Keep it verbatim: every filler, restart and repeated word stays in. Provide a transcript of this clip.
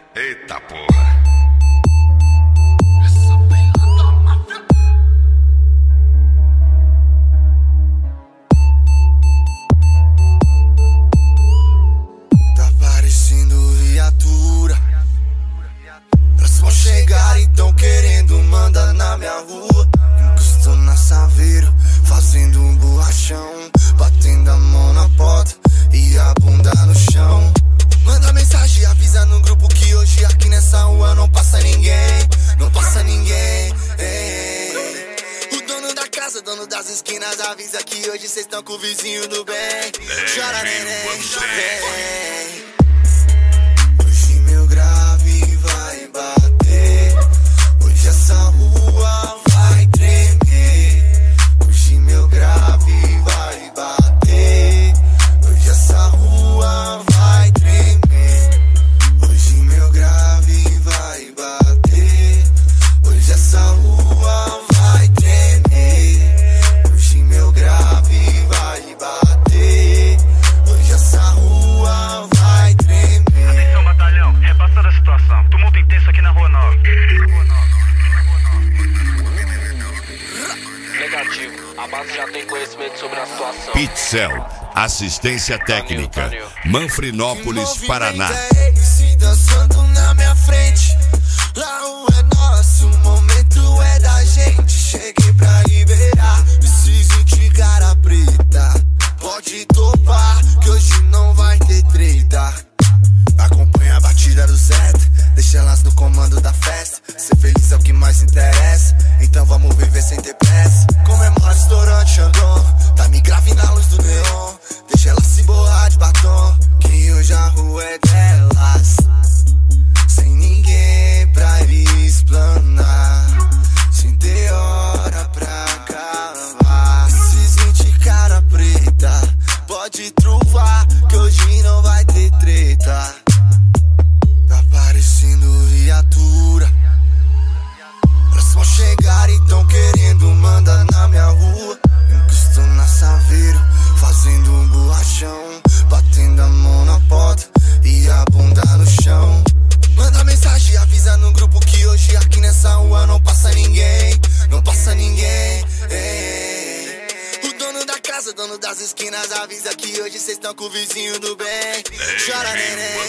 Eita porra. Tá parecendo viatura. Elas vão chegar e tão querendo mandar na minha rua. Encostou na Saveiro, fazendo um borrachão, batendo a mão na porta e a bunda no chão. Manda mensagem, avisa no grupo que hoje aqui nessa rua não passa ninguém, não passa ninguém. Ei. O dono da casa, dono das esquinas, avisa que hoje cês tão com o vizinho do bem. Chora neném, vem. Hoje meu grave vai bater, hoje essa rua vai tremer. Hoje meu grave vai bater, hoje essa rua vai tremer. Hoje meu grave vai bater, hoje essa rua vai tremer. Hoje meu grave vai bater, hoje essa rua vai tremer. Atenção, batalhão, repassando a situação. Tumulto intenso aqui na Rua nove. Negativo, a base já tem conhecimento sobre a situação. Pitzel, assistência técnica, Manfrinópolis, Paraná. É esse dançando na minha frente. Lá o é nosso, o momento é da gente. Cheguei pra liberar, preciso de cara preta. Pode topar, que hoje não vai ter treta. Acompanha a batida do Zé, deixa elas no comando da festa. Ser feliz é o que mais interessa, então vamos viver sem ter pressa. Comemora estourante Xandão, tá me grave na luz do neon. Deixa elas se borrar de batom, que hoje a rua é delas. Sem ninguém pra explanar, sem ter hora pra acabar. Esses vinte cara preta, pode truvar, que hoje não vai ter treta. Tá parecendo viatura. Elas vão chegar e tão querendo mandar na minha rua. Encostou na Saveiro, fazendo um borrachão, batendo a mão na porta e a bunda no chão. Manda mensagem, avisa no grupo que hoje aqui nessa rua não passa ninguém, não passa ninguém. Ei. O dono da casa, dono das esquinas, avisa que hoje cês tão com o vizinho do bem. Chora neném,